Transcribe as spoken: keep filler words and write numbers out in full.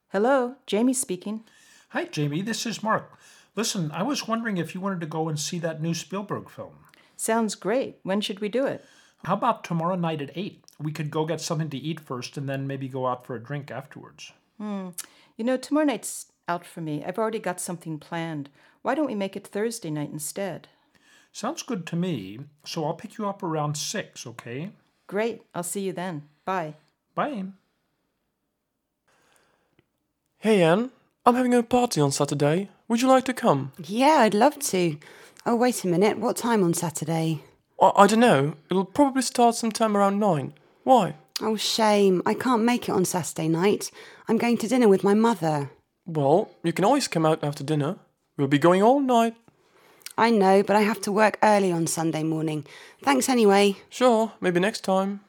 Hello, Jamie speaking. Hi, Jamie. This is Mark. Listen, I was wondering if you wanted to go and see that new Spielberg film. Sounds great. When should we do it? How about tomorrow night at eight? We could go get something to eat first and then maybe go out for a drink afterwards. Hmm. You know, tomorrow night's out for me. I've already got something planned. Why don't we make it Thursday night instead? Sounds good to me, so I'll pick you up around six, okay? Great. I'll see you then. Bye. Bye. Hey Anne, I'm having a party on Saturday. Would you like to come? Yeah, I'd love to. Oh, wait a minute. What time on Saturday? I, I don't know. It'll probably start sometime around nine. Why? Oh, shame. I can't make it on Saturday night. I'm going to dinner with my mother. Well, you can always come out after dinner. We'll be going all night. I know, but I have to work early on Sunday morning. Thanks anyway. Sure, maybe next time.